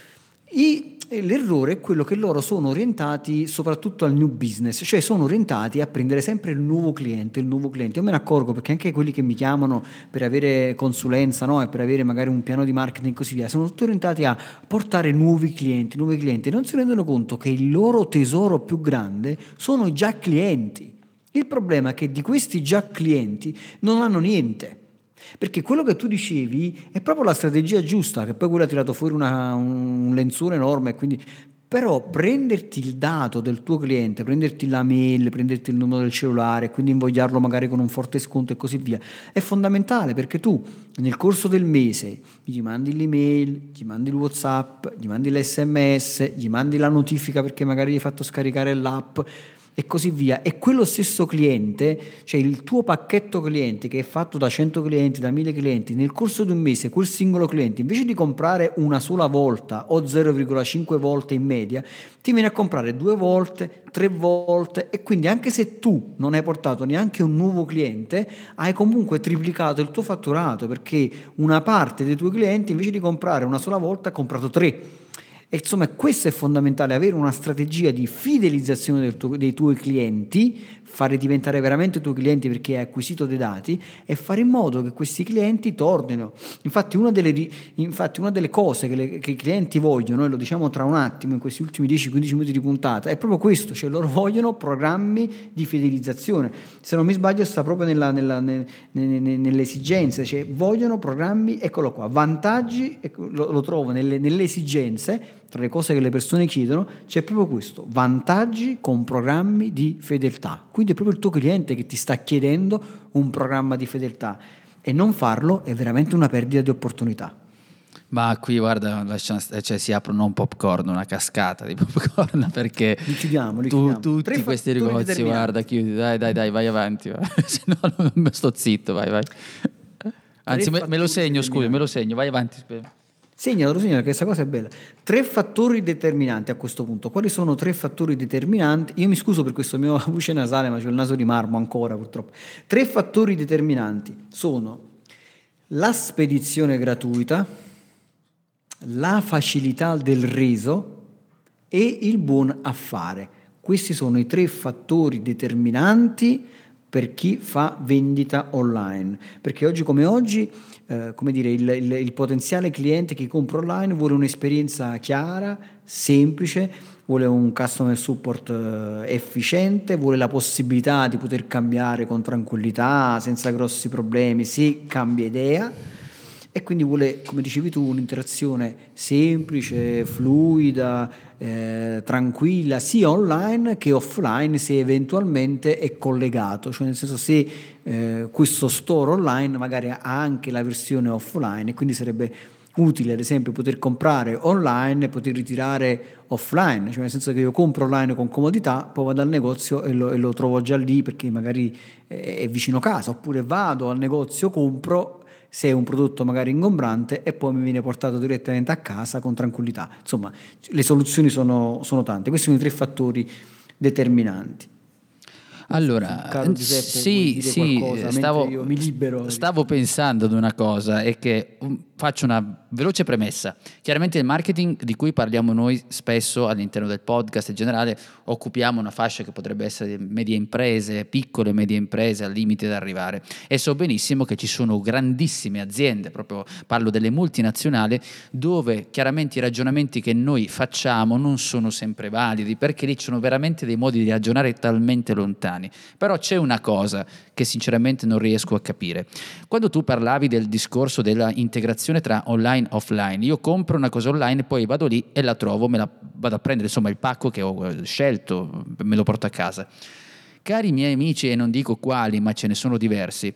I, l'errore è quello che loro sono orientati soprattutto al new business, cioè sono orientati a prendere sempre il nuovo cliente, il nuovo cliente. Io me ne accorgo perché anche quelli che mi chiamano per avere consulenza, no? E per avere magari un piano di marketing e così via, sono tutti orientati a portare nuovi clienti, nuovi clienti, e non si rendono conto che il loro tesoro più grande sono i già clienti. Il problema è che di questi già clienti non hanno niente. Perché quello che tu dicevi è proprio la strategia giusta, che poi quello ha tirato fuori una, un lenzuolo enorme, quindi però prenderti il dato del tuo cliente, prenderti la mail, prenderti il numero del cellulare, quindi invogliarlo magari con un forte sconto e così via, è fondamentale, perché tu nel corso del mese gli mandi l'email, gli mandi il WhatsApp, gli mandi l'esse emme esse, gli mandi la notifica perché magari gli hai fatto scaricare l'app e così via, e quello stesso cliente, cioè il tuo pacchetto clienti che è fatto da cento clienti, da mille clienti, nel corso di un mese quel singolo cliente, invece di comprare una sola volta o zero virgola cinque volte in media, ti viene a comprare due volte, tre volte, e quindi anche se tu non hai portato neanche un nuovo cliente, hai comunque triplicato il tuo fatturato, perché una parte dei tuoi clienti invece di comprare una sola volta ha comprato tre. E insomma, questo è fondamentale, avere una strategia di fidelizzazione del tuo, dei tuoi clienti fare diventare veramente tuoi clienti perché hai acquisito dei dati e fare in modo che questi clienti tornino. Infatti una delle, infatti una delle cose che, le, che i clienti vogliono, e lo diciamo tra un attimo in questi ultimi dieci quindici minuti di puntata, è proprio questo, cioè loro vogliono programmi di fidelizzazione. Se non mi sbaglio sta proprio nella, nella, nelle, nelle, nelle esigenze, cioè vogliono programmi, eccolo qua, vantaggi, ecco, lo, lo trovo nelle, nelle esigenze. Tra le cose che le persone chiedono c'è proprio questo, vantaggi con programmi di fedeltà. Quindi è proprio il tuo cliente che ti sta chiedendo un programma di fedeltà e non farlo è veramente una perdita di opportunità. Ma qui guarda, lascia, cioè, si aprono un popcorn, una cascata di popcorn perché li chiudiamo, li tu, chiudiamo. tutti Tre questi negozi, guarda, chiudi, dai dai dai, vai avanti, vai. Se no non sto zitto, vai vai. Anzi me, me lo segno, scusa, me lo segno, vai avanti. Segnalo, segnalo che questa cosa è bella. Tre fattori determinanti a questo punto. Quali sono tre fattori determinanti? Io mi scuso per questo mio voce nasale, ma c'ho il naso di marmo ancora purtroppo. Tre fattori determinanti sono la spedizione gratuita, la facilità del reso e il buon affare. Questi sono i tre fattori determinanti per chi fa vendita online. Perché oggi come oggi Eh, come dire, il, il, il potenziale cliente che compra online vuole un'esperienza chiara, semplice, vuole un customer support eh, efficiente, vuole la possibilità di poter cambiare con tranquillità, senza grossi problemi, se cambia idea, e quindi vuole, come dicevi tu, un'interazione semplice, fluida, eh, tranquilla, sia online che offline, se eventualmente è collegato, cioè nel senso se eh, questo store online magari ha anche la versione offline e quindi sarebbe utile ad esempio poter comprare online e poter ritirare offline, cioè nel senso che io compro online con comodità, poi vado al negozio e lo, e lo trovo già lì perché magari è, è vicino casa, oppure vado al negozio, compro se è un prodotto magari ingombrante e poi mi viene portato direttamente a casa con tranquillità. Insomma, le soluzioni sono, sono tante. Questi sono i tre fattori determinanti. Allora, Caro Giuseppe, sì, sì, stavo, io mi libero. stavo pensando ad una cosa, è che um, faccio una veloce premessa. Chiaramente il marketing di cui parliamo noi spesso all'interno del podcast in generale, occupiamo una fascia che potrebbe essere medie imprese, piccole e medie imprese al limite da arrivare, e so benissimo che ci sono grandissime aziende, proprio parlo delle multinazionali, dove chiaramente i ragionamenti che noi facciamo non sono sempre validi, perché lì ci sono veramente dei modi di ragionare talmente lontani. Però c'è una cosa che sinceramente non riesco a capire. Quando tu parlavi del discorso della integrazione tra online e offline, io compro una cosa online, poi vado lì e la trovo, me la vado a prendere, insomma il pacco che ho scelto, me lo porto a casa. Cari miei amici, e non dico quali, ma ce ne sono diversi,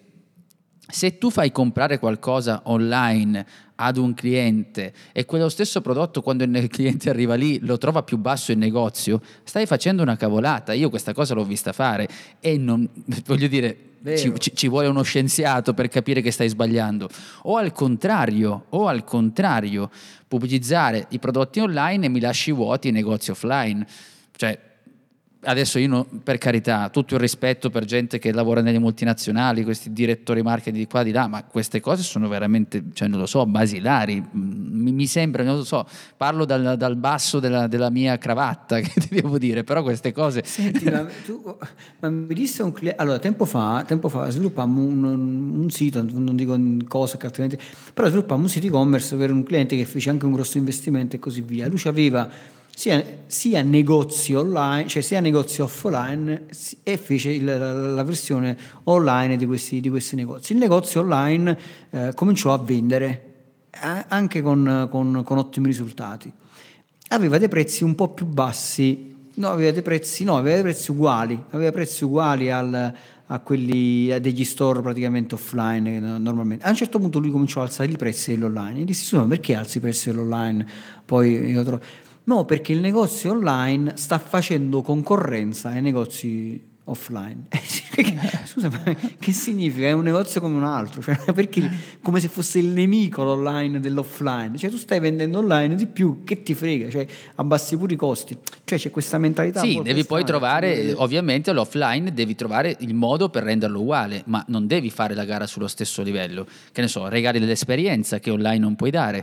se tu fai comprare qualcosa online ad un cliente e quello stesso prodotto quando il cliente arriva lì lo trova più basso in negozio, stai facendo una cavolata. Io questa cosa l'ho vista fare e non, voglio dire, ci, ci, ci vuole uno scienziato per capire che stai sbagliando. O al contrario, o al contrario, pubblicizzare i prodotti online e mi lasci vuoti i negozi offline. Cioè, adesso io, no, per carità, tutto il rispetto per gente che lavora nelle multinazionali, questi direttori marketing di qua di là, ma queste cose sono veramente, cioè non lo so, basilari. Mi, mi sembra, non lo so, parlo dal, dal basso della, della mia cravatta, che ti devo dire, però queste cose... Senti, ma tu, ma mi disse un cliente, allora tempo fa, tempo fa sviluppammo un, un sito, non dico cosa che altrimenti, però sviluppammo un sito e-commerce per un cliente che fece anche un grosso investimento e così via. Lui aveva sia, sia negozi online, cioè sia negozi offline, e fece il, la, la versione online di questi, di questi negozi. Il negozio online eh, cominciò a vendere eh, anche con, con, con ottimi risultati. Aveva dei prezzi un po' più bassi, no, aveva dei prezzi, no, aveva dei prezzi uguali, aveva prezzi uguali al, a quelli a degli store praticamente offline normalmente. A un certo punto lui cominciò a alzare i prezzi dell'online e disse: ma perché alzi i prezzi dell'online? Poi io trovo no, perché il negozio online sta facendo concorrenza ai negozi offline. Scusa, ma che significa? È un negozio come un altro, cioè, perché come se fosse il nemico l'online dell'offline. Cioè tu stai vendendo online di più, che ti frega, cioè abbassi pure i costi. Cioè c'è questa mentalità. Sì, devi poi trovare, ovviamente all'offline devi trovare il modo per renderlo uguale, ma non devi fare la gara sullo stesso livello. Che ne so, regali dell'esperienza che online non puoi dare.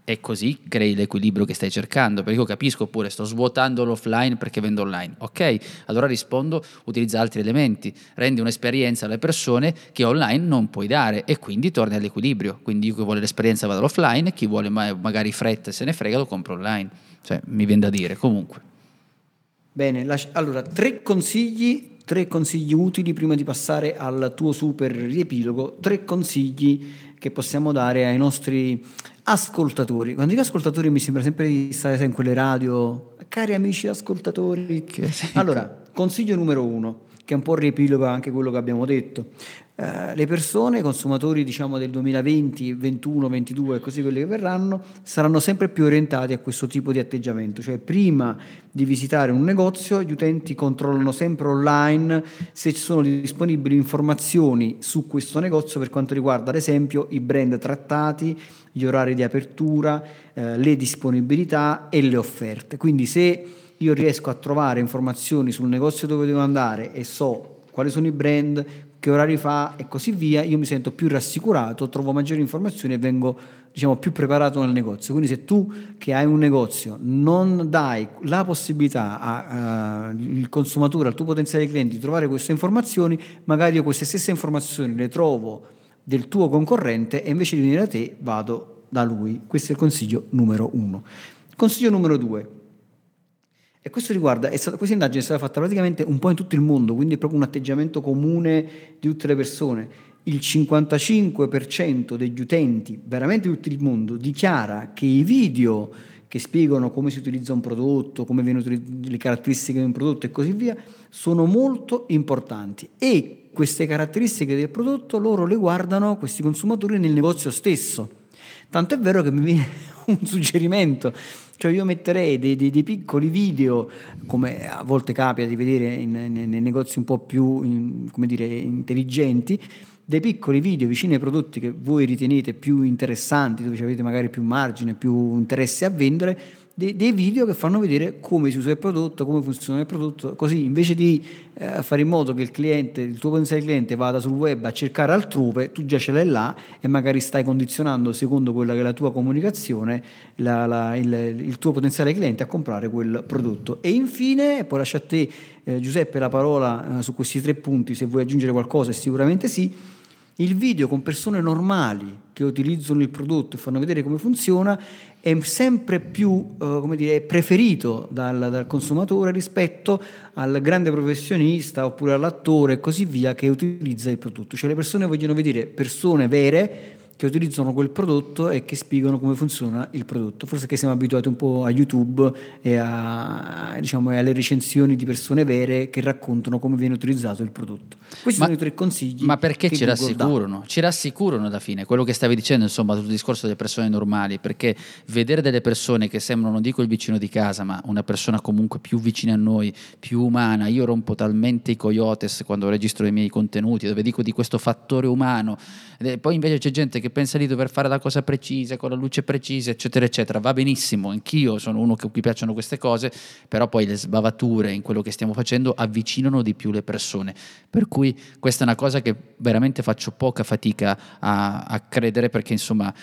e così crei l'equilibrio che stai cercando, perché io capisco pure sto svuotando l'offline perché vendo online, ok, allora rispondo utilizza altri elementi, rendi un'esperienza alle persone che online non puoi dare e quindi torni all'equilibrio, quindi io che vuole l'esperienza vado all'offline, chi vuole ma- magari fretta e se ne frega lo compro online, cioè mi viene da dire comunque. Bene, lascia- allora tre consigli, tre consigli utili prima di passare al tuo super riepilogo, tre consigli che possiamo dare ai nostri ascoltatori. Quando dico ascoltatori mi sembra sempre di stare sai, in quelle radio, cari amici ascoltatori. Che sì. Allora, consiglio numero uno, che è un po' riepiloga anche quello che abbiamo detto. Eh, le persone, i consumatori diciamo del duemilaventi, ventuno, ventidue e così quelli che verranno, saranno sempre più orientati a questo tipo di atteggiamento, cioè prima di visitare un negozio gli utenti controllano sempre online se ci sono disponibili informazioni su questo negozio per quanto riguarda ad esempio i brand trattati, gli orari di apertura, eh, le disponibilità e le offerte. Quindi se io riesco a trovare informazioni sul negozio dove devo andare e so quali sono i brand, che orari fa e così via, io mi sento più rassicurato, trovo maggiori informazioni e vengo diciamo più preparato nel negozio. Quindi se tu che hai un negozio non dai la possibilità al consumatore, al tuo potenziale cliente di trovare queste informazioni, magari io queste stesse informazioni le trovo del tuo concorrente e invece di venire da te vado da lui. Questo è il consiglio numero uno. Consiglio numero due. E questo riguarda, è stata, questa indagine è stata fatta praticamente un po' in tutto il mondo, quindi è proprio un atteggiamento comune di tutte le persone. Il cinquantacinque per cento degli utenti, veramente di tutto il mondo, dichiara che i video che spiegano come si utilizza un prodotto, come vengono le caratteristiche di un prodotto e così via, sono molto importanti. E queste caratteristiche del prodotto loro le guardano, questi consumatori, nel negozio stesso. Tanto è vero che mi viene un suggerimento. Cioè io metterei dei, dei, dei piccoli video, come a volte capita di vedere in, in, nei negozi un po' più in, come dire, intelligenti, dei piccoli video vicini ai prodotti che voi ritenete più interessanti, dove avete magari più margine, più interesse a vendere, dei, dei video che fanno vedere come si usa il prodotto, come funziona il prodotto, così invece di eh, fare in modo che il cliente, il tuo potenziale cliente vada sul web a cercare altrove, tu già ce l'hai là e magari stai condizionando secondo quella che è la tua comunicazione la, la, il, il tuo potenziale cliente a comprare quel prodotto. E infine, poi lascio a te eh, Giuseppe la parola eh, su questi tre punti, se vuoi aggiungere qualcosa sicuramente sì. Il video con persone normali che utilizzano il prodotto e fanno vedere come funziona è sempre più eh, come dire, preferito dal, dal consumatore rispetto al grande professionista oppure all'attore e così via che utilizza il prodotto. Cioè le persone vogliono vedere persone vere che utilizzano quel prodotto e che spiegano come funziona il prodotto. Forse che siamo abituati un po' a YouTube e, a, diciamo, e alle recensioni di persone vere che raccontano come viene utilizzato il prodotto. Questi ma, sono i tre consigli. Ma perché che ci Google rassicurano? dà. Ci rassicurano alla fine, quello che stavi dicendo, insomma, sul discorso delle persone normali, perché vedere delle persone che sembrano, non dico il vicino di casa, ma una persona comunque più vicina a noi, più umana. Io rompo talmente i coyotes quando registro i miei contenuti, dove dico di questo fattore umano, e poi invece c'è gente che pensa di dover fare la cosa precisa, con la luce precisa, eccetera, eccetera. Va benissimo, anch'io sono uno che cui piacciono queste cose, però poi le sbavature in quello che stiamo facendo avvicinano di più le persone. Per cui questa è una cosa che veramente faccio poca fatica a, a credere, perché insomma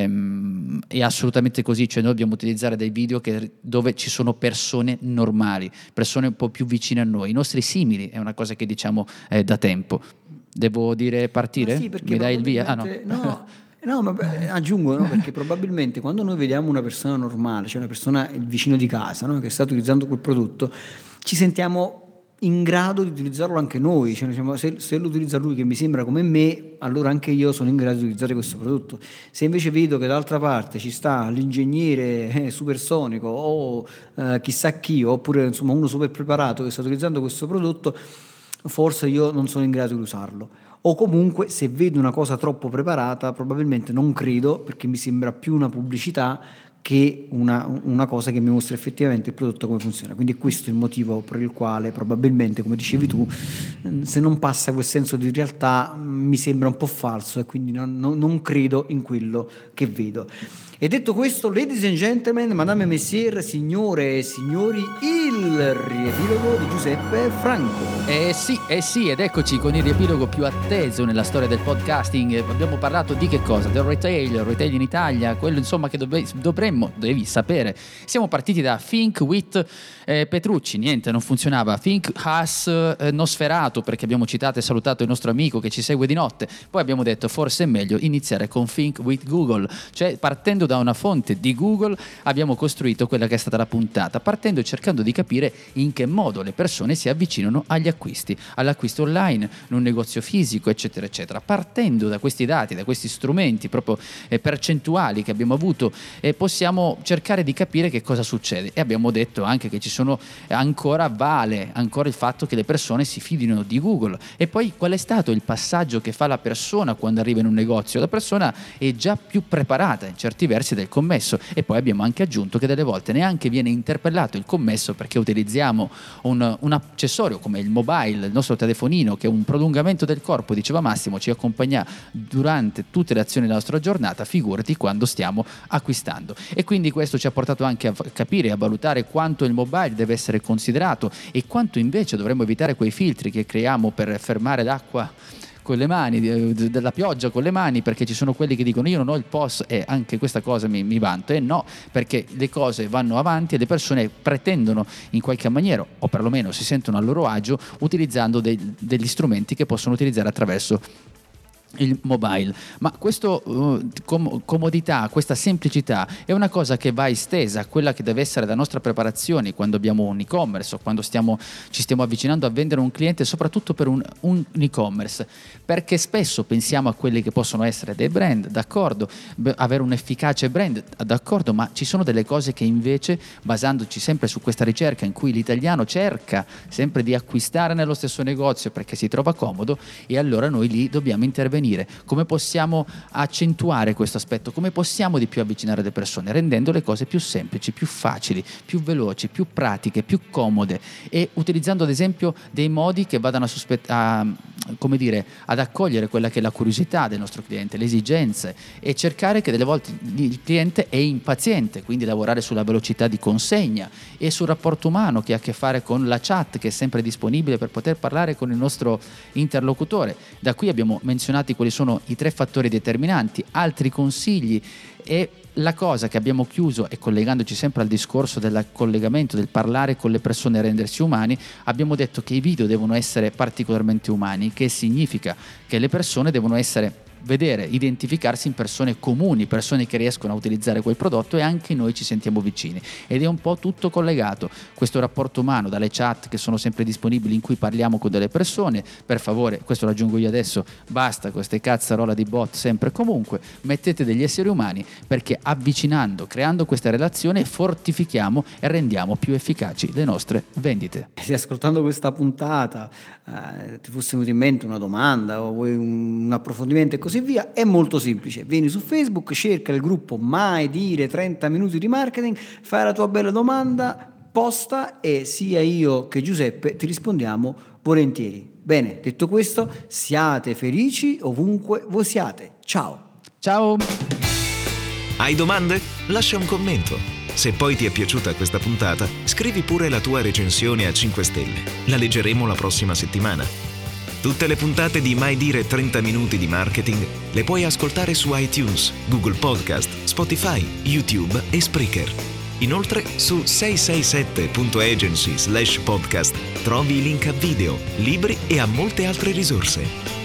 ehm, è assolutamente così. Cioè noi dobbiamo utilizzare dei video che, dove ci sono persone normali, persone un po' più vicine a noi, i nostri simili, è una cosa che diciamo eh, da tempo. Devo dire partire? Sì, Mi dai il via? Ah no. no. No, ma beh, aggiungo, no? Perché probabilmente quando noi vediamo una persona normale, cioè una persona, il vicino di casa, no? Che sta utilizzando quel prodotto, ci sentiamo in grado di utilizzarlo anche noi, cioè, diciamo, se, se lo utilizza lui che mi sembra come me, allora anche io sono in grado di utilizzare questo prodotto. Se invece vedo che dall'altra parte ci sta l'ingegnere eh, supersonico o eh, chissà chi, oppure insomma uno super preparato che sta utilizzando questo prodotto, forse io non sono in grado di usarlo. O comunque se vedo una cosa troppo preparata probabilmente non credo, perché mi sembra più una pubblicità che una, una cosa che mi mostra effettivamente il prodotto come funziona. Quindi questo è il motivo per il quale probabilmente, come dicevi tu, se non passa quel senso di realtà mi sembra un po' falso e quindi non, non, non credo in quello che vedo. E detto questo, ladies and gentlemen, madame e messieurs, signore e signori, il riepilogo di Giuseppe Franco. Eh sì, eh sì, ed eccoci con il riepilogo più atteso nella storia del podcasting. Abbiamo parlato di che cosa? Del retail, il retail in Italia, quello insomma che dove, dovremmo, devi sapere. Siamo partiti da Think with eh, Petrucci, niente, non funzionava. Think has eh, Nosferatu, perché abbiamo citato e salutato il nostro amico che ci segue di notte. Poi abbiamo detto forse è meglio iniziare con Think with Google, cioè partendo da una fonte di Google abbiamo costruito quella che è stata la puntata, partendo e cercando di capire in che modo le persone si avvicinano agli acquisti, all'acquisto online, in un negozio fisico, eccetera, eccetera. Partendo da questi dati, da questi strumenti proprio eh, percentuali che abbiamo avuto, eh, possiamo cercare di capire che cosa succede. E abbiamo detto anche che ci sono eh, ancora vale ancora il fatto che le persone si fidino di Google. E poi qual è stato il passaggio che fa la persona quando arriva in un negozio? La persona è già più preparata in certi versi del commesso. E poi abbiamo anche aggiunto che delle volte neanche viene interpellato il commesso perché utilizziamo un, un accessorio come il mobile, il nostro telefonino, che è un prolungamento del corpo, diceva Massimo, ci accompagna durante tutte le azioni della nostra giornata, figurati quando stiamo acquistando. E quindi questo ci ha portato anche a capire e a valutare quanto il mobile deve essere considerato e quanto invece dovremmo evitare quei filtri che creiamo per fermare l'acqua con le mani, della pioggia con le mani, perché ci sono quelli che dicono io non ho il P O S e anche questa cosa mi, mi vanto, e no, perché le cose vanno avanti e le persone pretendono in qualche maniera, o perlomeno si sentono a loro agio, utilizzando dei, degli strumenti che possono utilizzare attraverso il mobile. Ma questa uh, com- comodità, questa semplicità è una cosa che va estesa a quella che deve essere la nostra preparazione quando abbiamo un e-commerce o quando stiamo, ci stiamo avvicinando a vendere un cliente, soprattutto per un, un e-commerce, perché spesso pensiamo a quelli che possono essere dei brand, d'accordo, b- avere un efficace brand, d'accordo, ma ci sono delle cose che invece, basandoci sempre su questa ricerca in cui l'italiano cerca sempre di acquistare nello stesso negozio perché si trova comodo, e allora noi lì dobbiamo intervenire. Come possiamo accentuare questo aspetto? Come possiamo di più avvicinare le persone? Rendendo le cose più semplici, più facili, più veloci, più pratiche, più comode, e utilizzando ad esempio dei modi che vadano a, sospett- a come dire, ad accogliere quella che è la curiosità del nostro cliente, le esigenze, e cercare che delle volte il cliente è impaziente, quindi lavorare sulla velocità di consegna e sul rapporto umano che ha a che fare con la chat, che è sempre disponibile per poter parlare con il nostro interlocutore. Da qui abbiamo menzionato quali sono i tre fattori determinanti, altri consigli, e la cosa che abbiamo chiuso, e collegandoci sempre al discorso del collegamento, del parlare con le persone e rendersi umani, abbiamo detto che i video devono essere particolarmente umani, che significa che le persone devono essere vedere, identificarsi in persone comuni, persone che riescono a utilizzare quel prodotto, e anche noi ci sentiamo vicini, ed è un po' tutto collegato questo rapporto umano, dalle chat che sono sempre disponibili in cui parliamo con delle persone. Per favore, questo lo aggiungo io adesso, basta queste cazzarola di bot sempre e comunque, mettete degli esseri umani, perché avvicinando, creando questa relazione fortifichiamo e rendiamo più efficaci le nostre vendite. Se ascoltando questa puntata eh, ti fosse venuta in mente una domanda o vuoi un, un approfondimento e così via, è molto semplice: vieni su Facebook, cerca il gruppo Mai Dire trenta minuti di marketing, fai la tua bella domanda, posta, e sia io che Giuseppe ti rispondiamo volentieri. Bene, detto questo, siate felici ovunque voi siate. Ciao. Ciao. Hai domande? Lascia un commento. Se poi ti è piaciuta questa puntata, scrivi pure la tua recensione a cinque stelle. La leggeremo la prossima settimana. Tutte le puntate di Mai Dire trenta minuti di marketing le puoi ascoltare su iTunes, Google Podcast, Spotify, YouTube e Spreaker. Inoltre su sei sei sette punto agency slash podcast trovi i link a video, libri e a molte altre risorse.